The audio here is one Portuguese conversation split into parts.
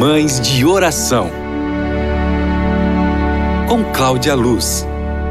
Mães de Oração, com Cláudia Luz.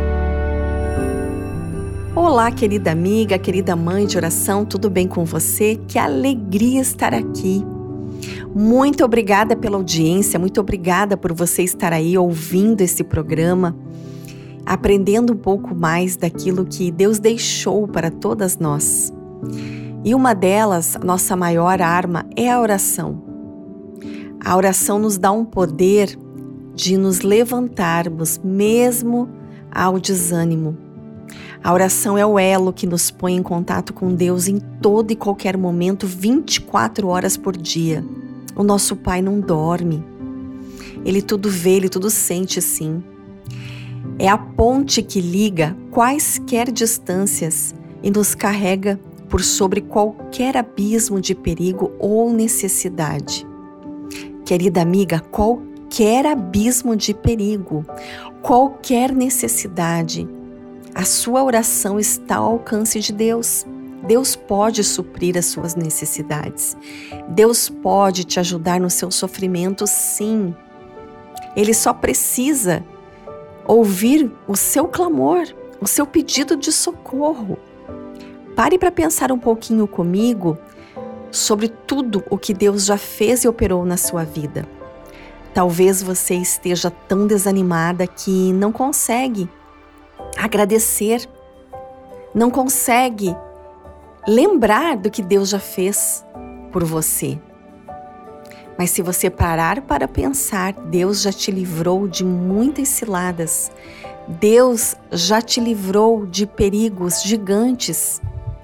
Olá, querida amiga, querida mãe de oração, tudo bem com você? Que alegria estar aqui. Muito obrigada pela audiência, muito obrigada por você estar aí ouvindo esse programa, aprendendo um pouco mais daquilo que Deus deixou para todas nós. E uma delas, a nossa maior arma, é a oração. A oração nos dá um poder de nos levantarmos mesmo ao desânimo. A oração é o elo que nos põe em contato com Deus em todo e qualquer momento, 24 horas por dia. O nosso Pai não dorme. Ele tudo vê, Ele tudo sente, sim. É a ponte que liga quaisquer distâncias e nos carrega por sobre qualquer abismo de perigo ou necessidade. Querida amiga, qualquer abismo de perigo, qualquer necessidade, a sua oração está ao alcance de Deus. Deus pode suprir as suas necessidades. Deus pode te ajudar no seu sofrimento, sim. Ele só precisa ouvir o seu clamor, o seu pedido de socorro. Pare para pensar um pouquinho comigo sobre tudo o que Deus já fez e operou na sua vida. Talvez você esteja tão desanimada que não consegue agradecer, não consegue lembrar do que Deus já fez por você. Mas se você parar para pensar, Deus já te livrou de muitas ciladas. Deus já te livrou de perigos gigantes.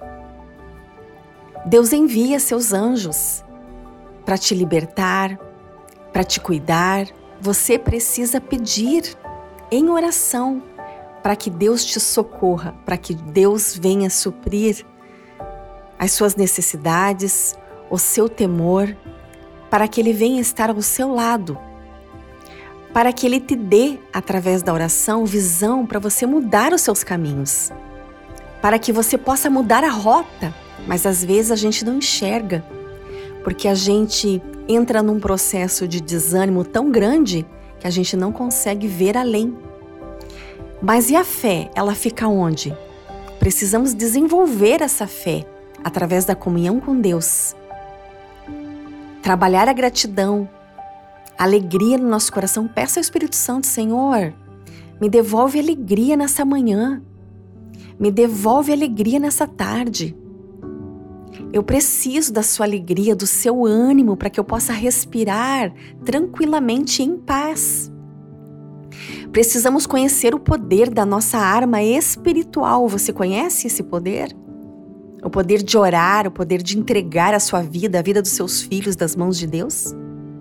Deus envia seus anjos para te libertar, para te cuidar. Você precisa pedir em oração para que Deus te socorra, para que Deus venha suprir as suas necessidades, o seu temor, para que Ele venha estar ao seu lado, para que Ele te dê, através da oração, visão para você mudar os seus caminhos, para que você possa mudar a rota. Mas às vezes a gente não enxerga, porque a gente entra num processo de desânimo tão grande que a gente não consegue ver além. Mas e a fé? Ela fica onde? Precisamos desenvolver essa fé através da comunhão com Deus. Trabalhar a gratidão, a alegria no nosso coração. Peça ao Espírito Santo: Senhor, me devolve alegria nessa manhã. Me devolve alegria nessa tarde. Eu preciso da sua alegria, do seu ânimo, para que eu possa respirar tranquilamente em paz. Precisamos conhecer o poder da nossa arma espiritual. Você conhece esse poder? O poder de orar, o poder de entregar a sua vida, a vida dos seus filhos, das mãos de Deus?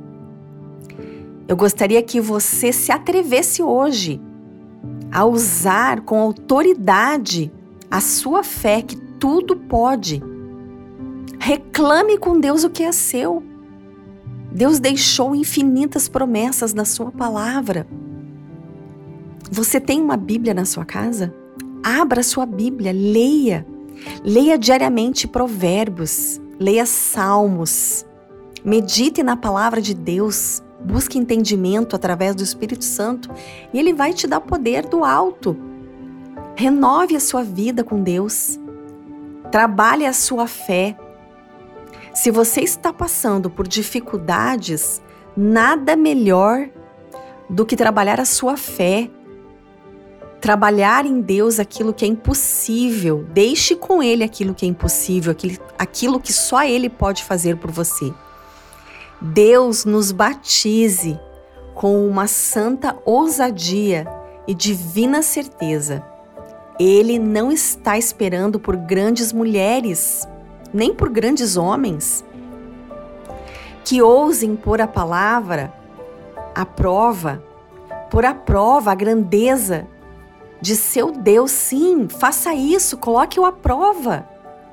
Eu gostaria que você se atrevesse hoje a usar com autoridade a sua fé, que tudo pode. Reclame com Deus o que é seu. Deus deixou infinitas promessas na sua palavra. Você tem uma Bíblia na sua casa? Abra a sua Bíblia, leia. Leia diariamente Provérbios, leia Salmos. Medite na palavra de Deus. Busque entendimento através do Espírito Santo e Ele vai te dar poder do alto. Renove a sua vida com Deus. Trabalhe a sua fé. Se você está passando por dificuldades, nada melhor do que trabalhar a sua fé. Trabalhar em Deus aquilo que é impossível. Deixe com Ele aquilo que é impossível, aquilo que só Ele pode fazer por você. Deus nos batize com uma santa ousadia e divina certeza. Ele não está esperando por grandes mulheres, nem por grandes homens, que ousem pôr a palavra à prova, pôr à prova a grandeza de seu Deus. Sim, faça isso, coloque-o à prova.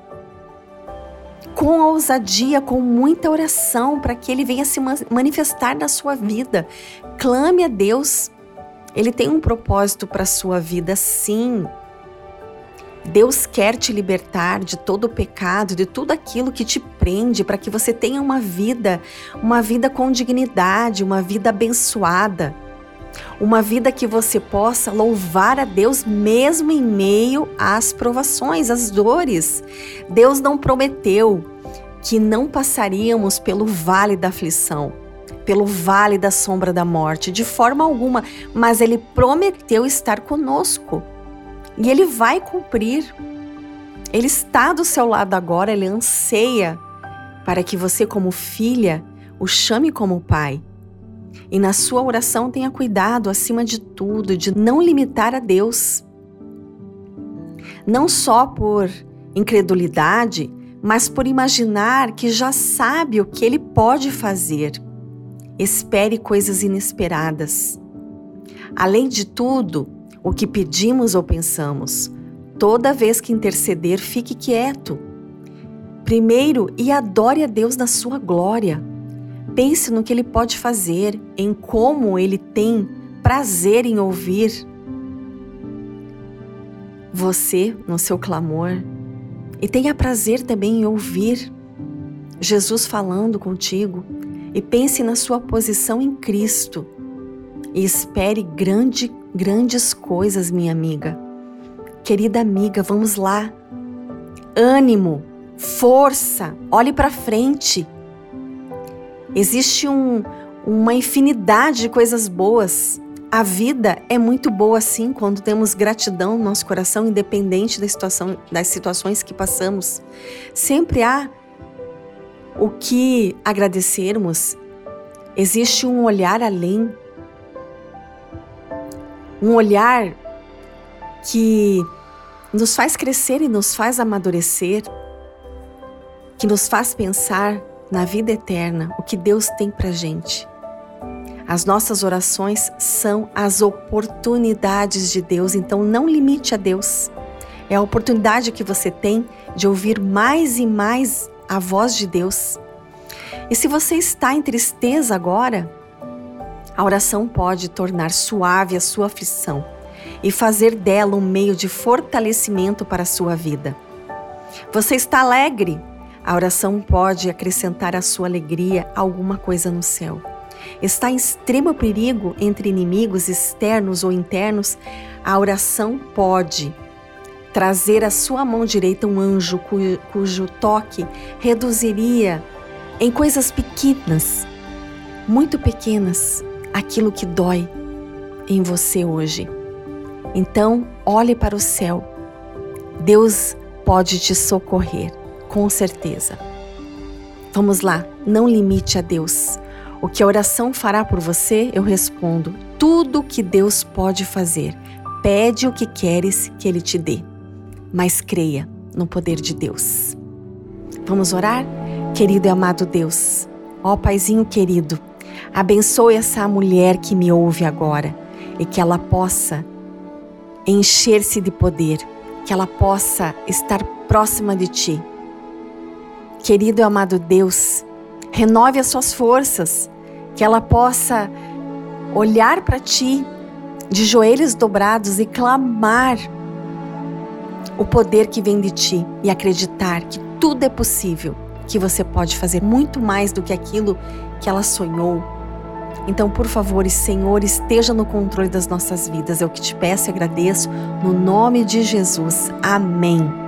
Com ousadia, com muita oração, para que Ele venha se manifestar na sua vida. Clame a Deus. Ele tem um propósito para a sua vida, sim. Deus quer te libertar de todo o pecado, de tudo aquilo que te prende, para que você tenha uma vida com dignidade, uma vida abençoada, uma vida que você possa louvar a Deus mesmo em meio às provações, às dores. Deus não prometeu que não passaríamos pelo vale da aflição, pelo vale da sombra da morte, de forma alguma, mas Ele prometeu estar conosco. E Ele vai cumprir. Ele está do seu lado agora, Ele anseia para que você, como filha, o chame como pai. E na sua oração tenha cuidado, acima de tudo, de não limitar a Deus. Não só por incredulidade, mas por imaginar que já sabe o que Ele pode fazer. Espere coisas inesperadas. Além de tudo, o que pedimos ou pensamos, toda vez que interceder, fique quieto. Primeiro, e adore a Deus na sua glória. Pense no que Ele pode fazer, em como Ele tem prazer em ouvir você no seu clamor. E tenha prazer também em ouvir Jesus falando contigo. E pense na sua posição em Cristo. E espere grandes coisas, minha amiga. Querida amiga, vamos lá. Ânimo, força, olhe para frente. Existe uma infinidade de coisas boas. A vida é muito boa sim quando temos gratidão no nosso coração, independente das situações que passamos. Sempre há o que agradecermos. Existe um olhar além. Um olhar que nos faz crescer e nos faz amadurecer, que nos faz pensar na vida eterna, o que Deus tem pra gente. As nossas orações são as oportunidades de Deus, então não limite a Deus. É a oportunidade que você tem de ouvir mais e mais a voz de Deus. E se você está em tristeza agora, a oração pode tornar suave a sua aflição e fazer dela um meio de fortalecimento para a sua vida. Você está alegre? A oração pode acrescentar à sua alegria alguma coisa no céu. Está em extremo perigo entre inimigos externos ou internos? A oração pode trazer à sua mão direita um anjo cujo toque reduziria em coisas pequenas, muito pequenas, aquilo que dói em você hoje. Então, olhe para o céu. Deus pode te socorrer, com certeza. Vamos lá, não limite a Deus. O que a oração fará por você, eu respondo: tudo o que Deus pode fazer. Pede o que queres que Ele te dê, mas creia no poder de Deus. Vamos orar? Querido e amado Deus, ó Paizinho querido, abençoe essa mulher que me ouve agora e que ela possa encher-se de poder, que ela possa estar próxima de Ti. Querido e amado Deus, renove as suas forças, que ela possa olhar para Ti de joelhos dobrados e clamar o poder que vem de Ti e acreditar que tudo é possível, que você pode fazer muito mais do que aquilo que ela sonhou. Então, por favor, Senhor, esteja no controle das nossas vidas. É o que te peço e agradeço no nome de Jesus. Amém.